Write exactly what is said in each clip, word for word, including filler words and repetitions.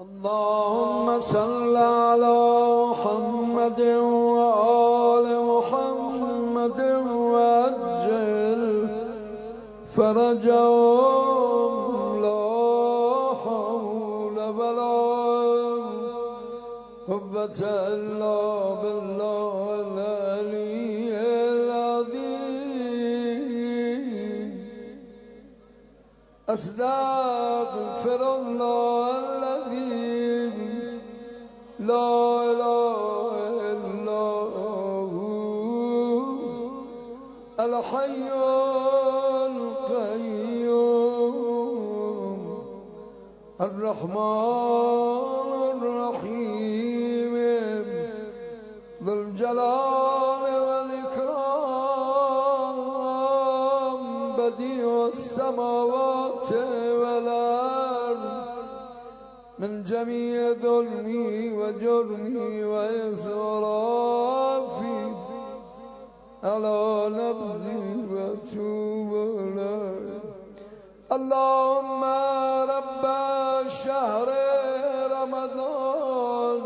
اللهم صل على محمد وآل محمد وعجل فرجهم لا حول ولا قوة إلا بالله العلي العظيم. أستغفر الله العظيم لا إله إلا هو الحي القيوم الرحمن الرحيم ذو الجلال والإكرام بديع السماوات والأرض من جميع ظلمي وجرمي وإسرافي على نفسي وأتوب إليك. اللهم رب شهر رمضان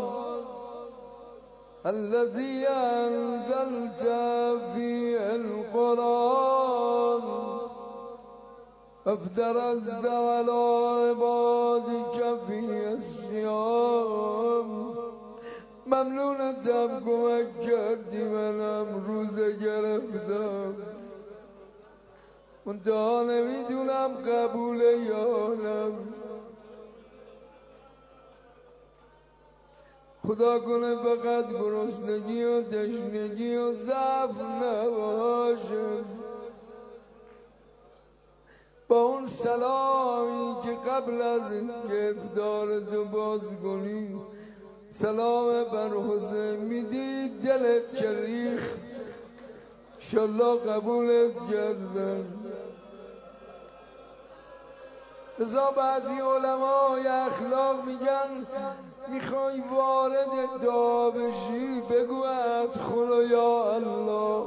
الذي أنزلت فيه القرآن افترضت على عبادك فيه الصيام ممنونتم کمک کردی منم روزه گرفتم منتها نمیدونم قبوله یا نه. خدا کنه فقط گرسنگی و تشنگی و ضعف نباشه. با اون سلامی که قبل از اینکه افطارتو باز کنی سلام بر حسین میدی دلت چریخ انشالله قبولت کردن. لذا بعضی علمای اخلاق میگن میخوای وارد دعا بشی بگو ادخل یا الله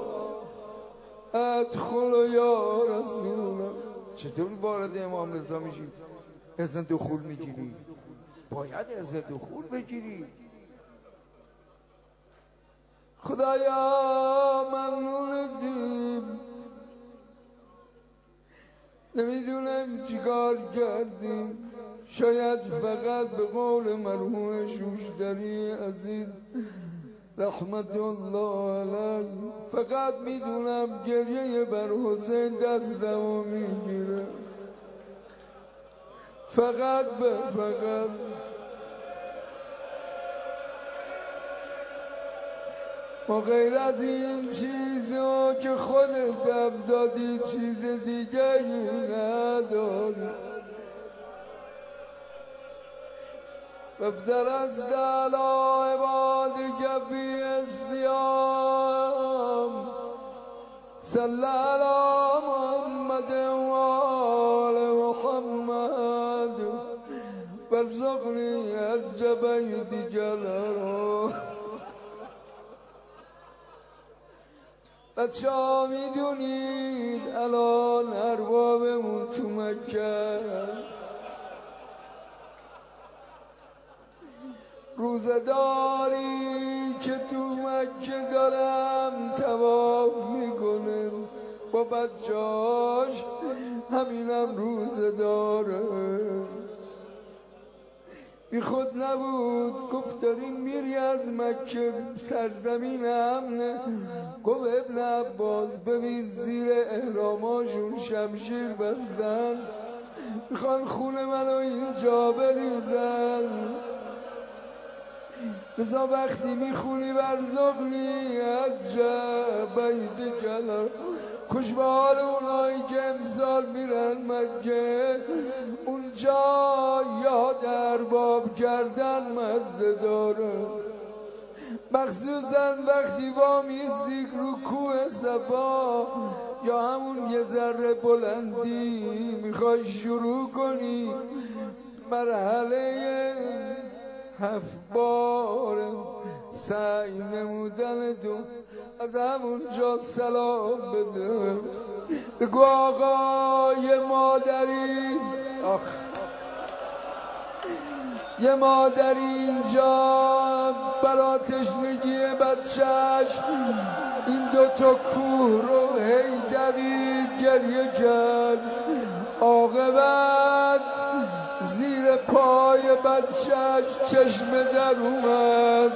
ادخل یا رسول. چطور وارد امام رضا میشی؟ اذن دخول میگیری؟ باید اذن دخول بگیری. خدایا ممنونتیم، نمیدونم چیکار کردیم. شاید فقط به قول مرحوم شوشتری عزیز رحمت الله علیه فقط میدونم گریه بر حسین دستمو میگیره. فقط به فقط و غیر از این چیزا که خودت دادی چیز دیگه نداری. افترضت على عبادك في الصيام صل على محمد وآل محمد وارزقني حج بيتك الحرام. بچه ها میدونید الان اربابمون تو مکه روزداری که تو مکه دارم طواف میکنه با بچهاش همینم روزداره. بی خود نبود گفت داریم میری از مکه سرزمین امنه. گفت ابن عباس ببین زیر احراماشون شمشیر بستن میخوان خون منو اینجا بریزن. لذا وقتی میخونی ورزقنی عجب بیت کلا خوش به حال اونایی که امسال میرن مکه اونجا یاد ارباب کردن مزه داره. مخصوصا وقتی وامیستی رو کوه صفا یا همون یه ذره بلندی میخوای شروع کنی مرحله هفت بار سعی نمودن تو از همونجا سلام بده. بگو آقای مادری آخ یه مادر اینجا برا تشنگی بچهش این دوتا کوه رو هی دوید گریه کرد. عاقبت زیر پای بچهش چشمه در اومد.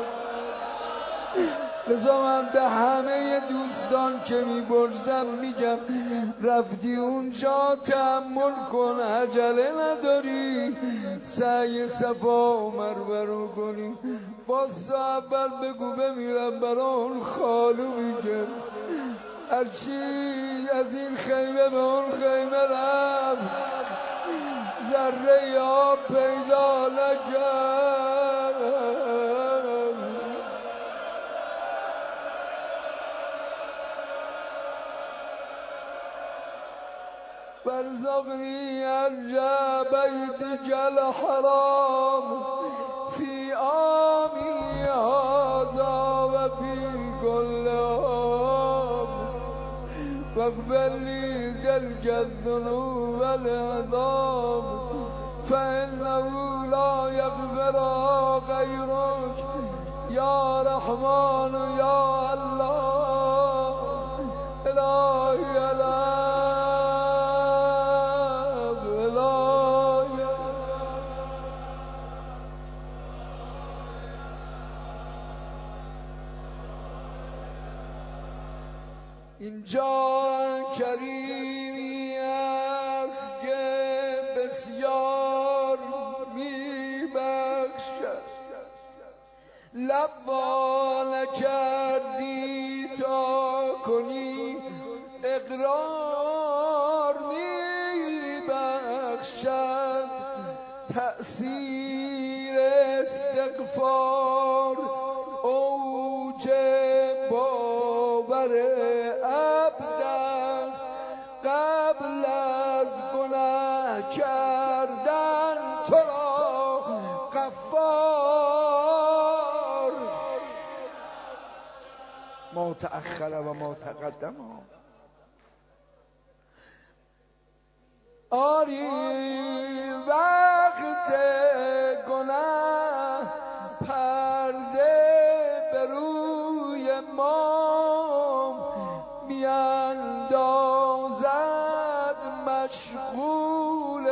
لذا من به همه دوستان که می‌برزم میگم رفتی اونجا تحمل کن، عجله نداری، سعی صفا و مروه رو کنی. باز اول بگو بمیرم برا اون خالو میگم. هرچی از این خیمه به اون خیمه رفت ذره آب پیدا نکرد. وارزقني أرجى بيتك الحرام في عامي هذا وفي كل عام، واغفر لي تلك الذنوب العظام فإنه لا يغفرها غيرك يا رحمن يا الله. إلهي إلهي اینجا کریمی است که بسیار میبخشد. لب وا نکردی تا کنی اقرار میبخشد. تأثیر استغفار اوج باور عبد است. قبل از گناه کردن تو را غفار. ما تأخر و ما تقدم. آری وقت گناه پرده به روی ما میاندازد. مشغول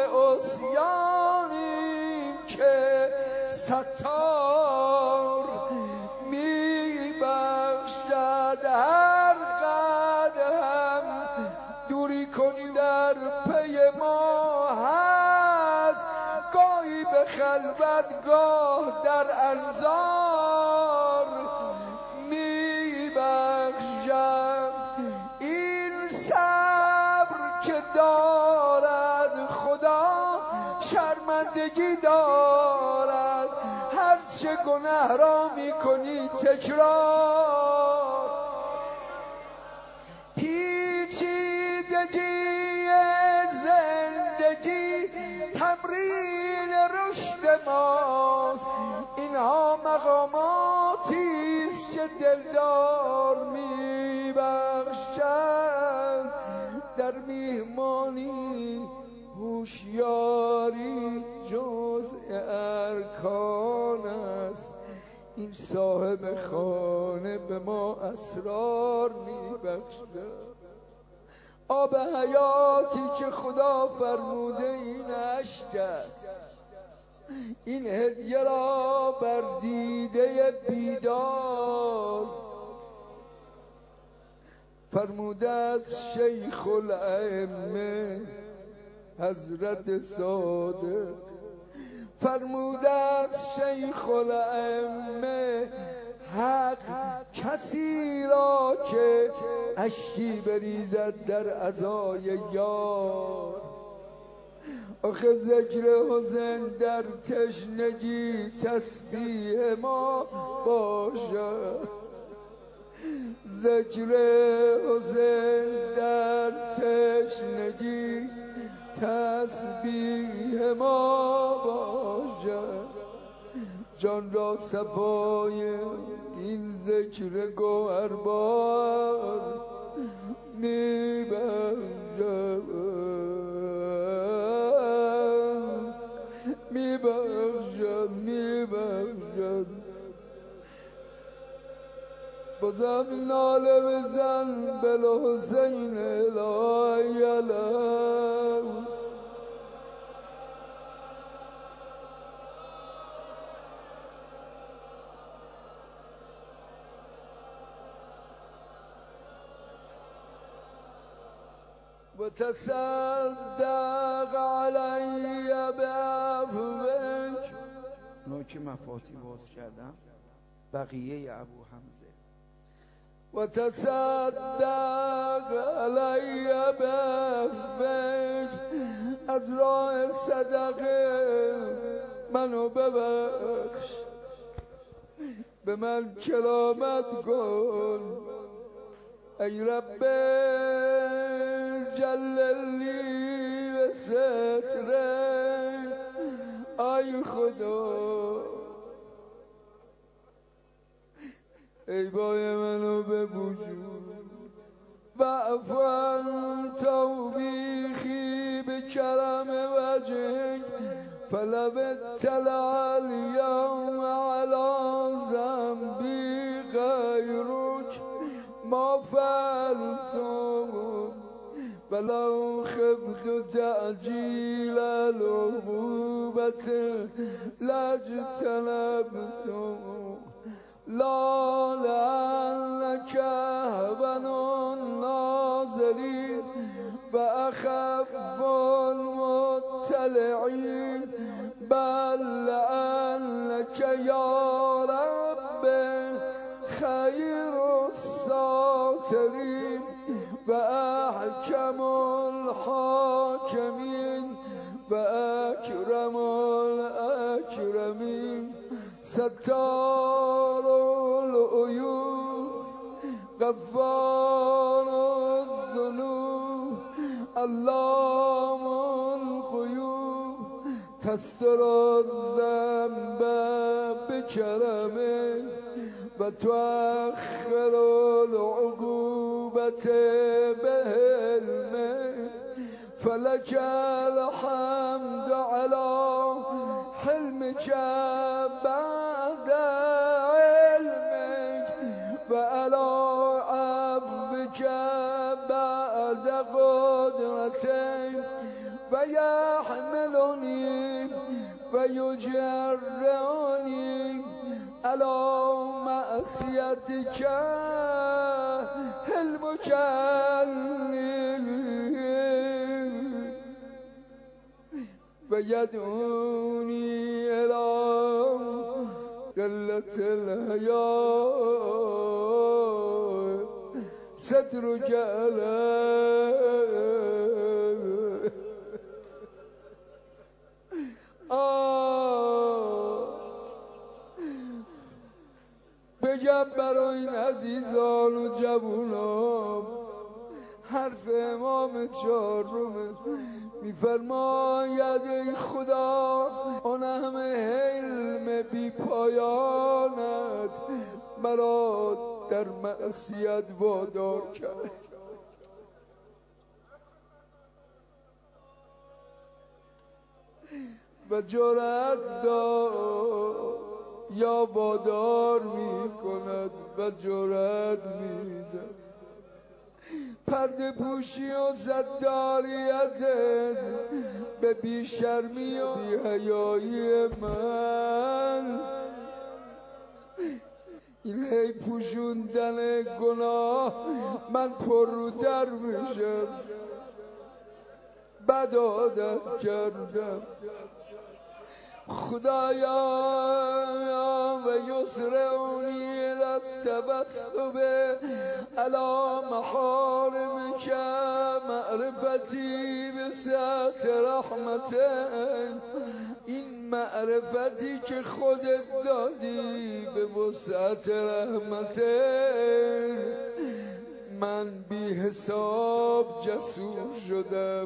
عصیانیم که ستار میبخشد. هر قدر هم دوری کنی در پی ما هست، گاهی به خلوت گاه در انظار میبخشم. این صبر که دارد خدا شرمندگی دارد. هرچه گناه را میکنی تکرار. پیچیدگی زندگی تمرین رشد ماست. اینها مقاماتی است که دلدار میبخشد. در میهمانی هوشیاری جزء ارکان است. این صاحب خانه به ما اسرار میبخشد. آب حیاتی که خدا فرموده این اشک است. این هدیه را بر دیده بیدار فرموده از شیخ الائمه حضرت صادق. فرموده از شیخ الائمه حق کسی را که اشکی بریزد در عزای یار. آخه ذکر حسین در تشنگی تسبیح ما باشد. ذکر حسین در تشنگی تسبیح ما باشد. جان را صفای این ذکر گوهربار میبخشد میبخشد. بازم ناله بزن بالحسین الهی علم و تصدق علی بعفوک. نوک مفاتی باز کردم بقیه ابو حمزه. و تصدق علی بعفوک، از راه صدقه منو ببخش، به من کرامت کن ای رب جللی به ستره. ای خدا ای بای منو به وجود وعفو عن توبیخی به کرم وجهک فلب اطلع الیوم علی ذنبی غیرک ما فعلتم ولو خفت تعجیل العقوبة لاجتنبتم لا لعلك هون الناظرین و اخف المطلعین بل لعلك یا رب خیر الساترین و احکم الحاکمین و اکرم الاکرمین ستار العیوب غفار الذنوب علام الغیوب تستر الذنب بکرمه و تؤخر العقوبة بحلمه فلك الحمد على حلمك بعد علمك وعلى عفوك بعد قدرتك ويحملني ويجرني على معصيتك المكلم ويدعوني إلى قلة الحياء سترك عليه. آه بگم برای این عزیزان و جوانان حرف امام چهارم میفرماید ای خدا آن همه حلم بی پایانت مرا در معصیت وادار کرد و جرأت دار یا وادار می کند و جرأت می دهد پرده پوشی و زداریت به بیشرمی و بی‌حیایی من این هی پوشوندن گناه من پرروتر میشم بد عادت کردم خدایا و یسرونی للتبسم علی محارمک معرفتی بسعت رحمتک این معرفتی که خودت دادی به وسعت رحمتک من بی حساب جسور شدم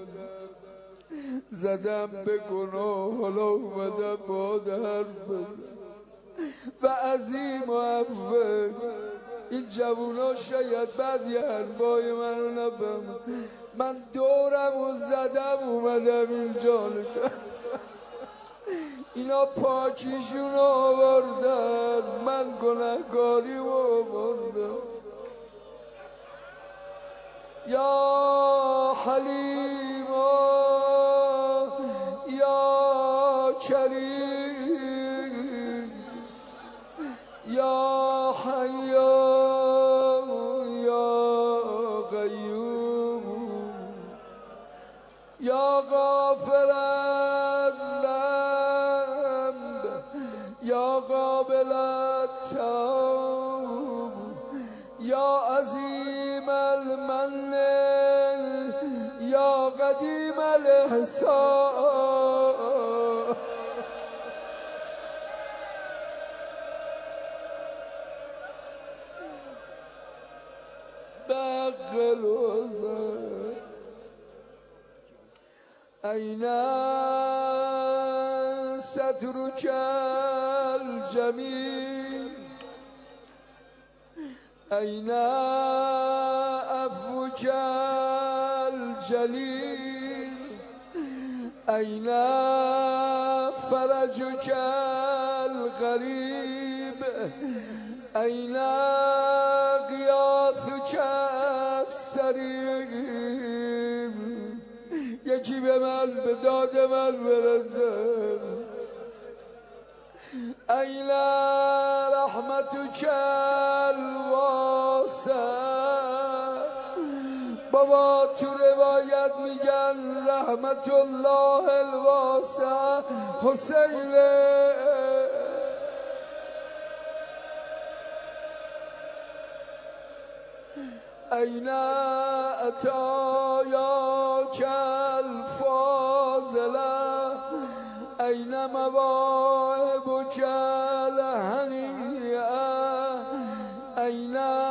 زدم به گناه حالا اومدم با حرف بزن و عظیم و عفو این جوونا شاید بعضی حرفای من رو نفهم من دورم و زدم اومدم اینجا اینا پاکیشون آوردن، من گناهکاری آوردم. یا حلیم یا کریم یا حی یا قیوم یا غافر الذنب یا قابل التوب یا عظیم المن یا قدیم الاحسان بقل وزن أين سترك الجميل أين عفوك الجليل أين فرجك الغريب أين غياثك السريع یکی به من به داد من برسه این رحمتک الواسع بابا تو روایت میگن رحمت الله الواسع حسین این عطایاک الفاضله این مواهبک الهنیئه این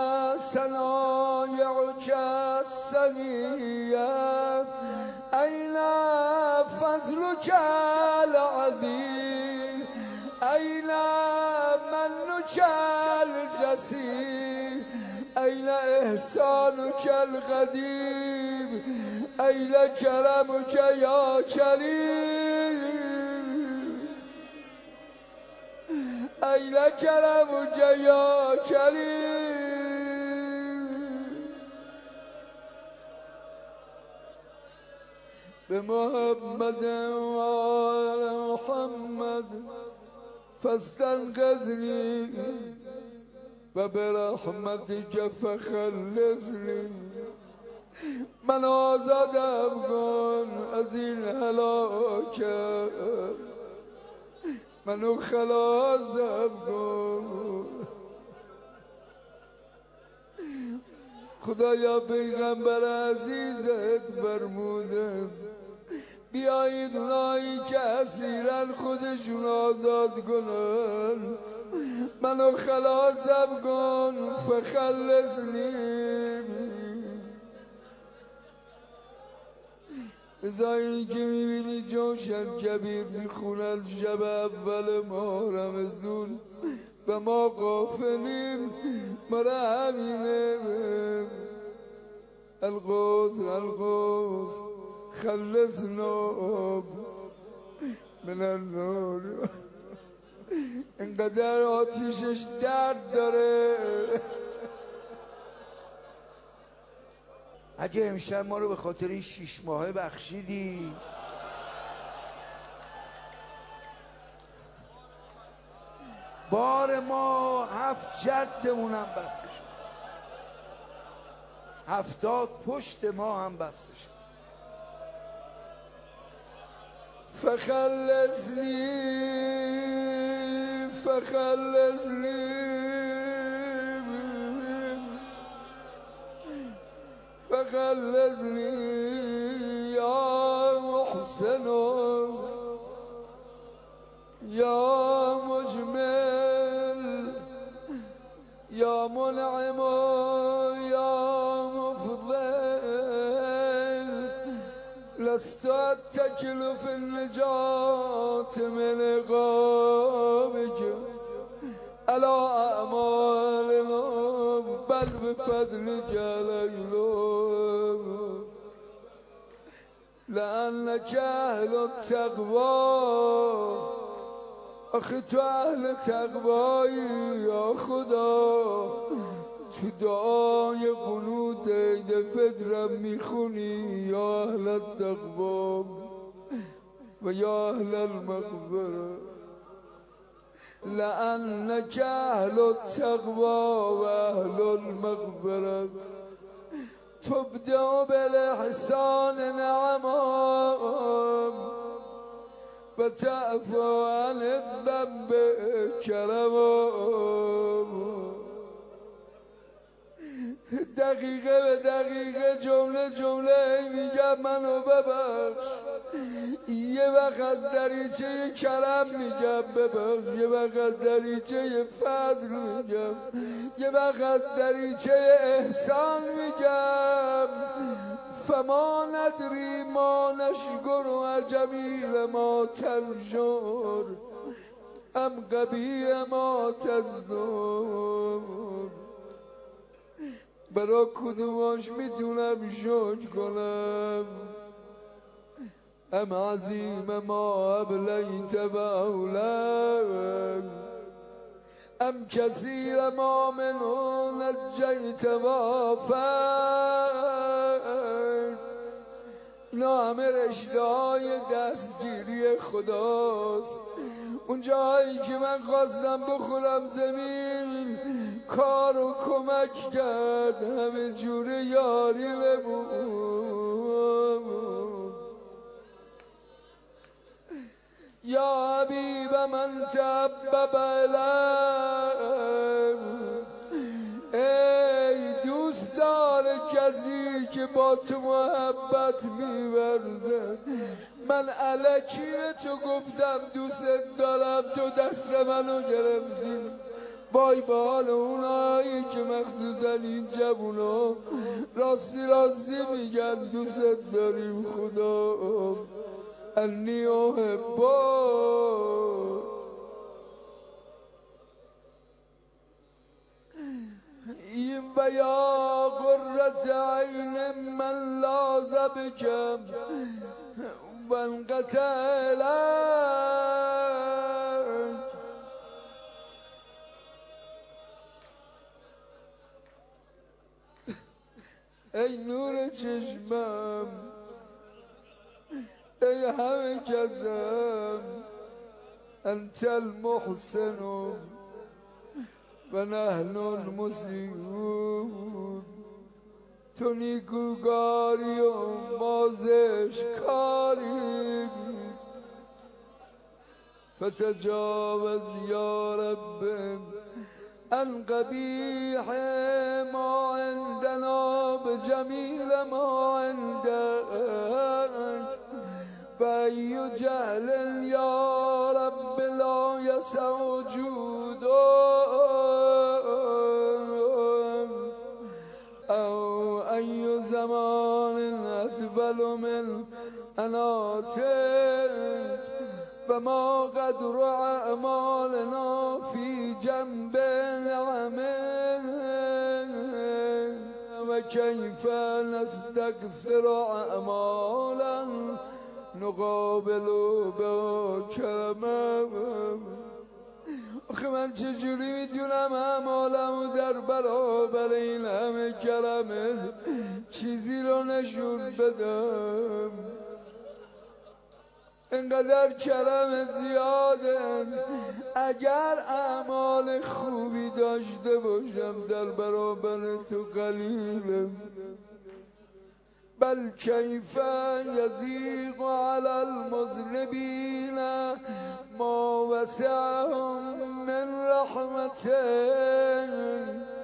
صنایعک السنیه این فضلک العظیم این منک الجسیم أين إحسانك القديم أين كرمك يا كريم أين كرمك يا كريم بمحمد وآل محمد فاستنقذني و برحمتک فخلصنی من آزادم کن از این هلاکت منو خلاصم کن خدایا پیغمبر عزیزت فرموده بیایید اونایی که اسیرن خودشون آزاد کنن منو خلاصم کن فخلصنی ازایی که میبینی جوشن کبیر میخونن شب اول ماه رمضان و ما غافلیم مرا همینه الغوث الغوث خلصنا من النار اینقدر آتیشش درد داره اگه امشب ما رو به خاطر این شیش ماهه بخشیدی بار ما هفت جدمون هم بسته شد هفتاد پشت ما هم بسته شد فخلصنی فخلصني فخلصني يا محسن يا مجمل يا منعم يا مفضل لست أتكل في النجاة من عقابك على أعمالنا بل بفضلك علينا لأنك أهل التقوى آخه تو اهل تقوایی یا خدا، تو دعای قنوت عید فطرم میخونی یا اهل التقوا و یا اهل المغفره، لأنك اهل التقوا و اهل المغفره، تبدأ بالاحسان نعمام و تعفو عن الذنب کرمام. دقیقه به دقیقه جمله جمله میگم منو ببخش، یه وقت از دریچه کرم میگم ببخش، یه وقت از دریچه فضل میگم، یه وقت از دریچه احسان میگم. فما ندری ما نشکر و جمیل ما تنشر ام قبیح ما تزنر. برا کدوماش میتونم شکر کنم؟ ام عظیم ما ابلیت و اولاد ام کثیر ما منو نجیت و آفد. اینا همه رشته های دستگیری خداست. اون جایی که من خواستم بخورم زمین کار و کمک کرد، همه جوره یاری نمود. یا حبیب من تحبب الیم، ای دوست دار کسی که با تو محبت می‌ورزه. من الکی به تو گفتم دوست دارم، تو دست منو گرفتی. وای به حال اونایی که مخصوصا این جوونا راستی راستی میگن دوست داریم خدا انی احبا. این و یا قرة عین من لاذ بکم و انقطع لک. ای نور چشمم، ای همه کسم، انت المحسن و نحن المسیئون. تو نیکوکاری و ما زشتکاریم، فتجاوز یا رب عن قبیح ما عندنا بجمیل ما عندك. و ای جهل یا رب لا یسع جوده او ای زمان اسفل من اناتک و ما قدر اعمالنا فی جنب نعمه و کیف نستغفر اعمالا نقابل با کرمه. آخه من چجوری میتونم اعمالمو در برابر این همه کرمه چیزی رو نشون بدم؟ انقدر کرم زیاده، اگر اعمال خوبی داشته باشم در برابر تو قلیله. بل کیف یضیق علی المذنبین ما وسعهم من رحمته.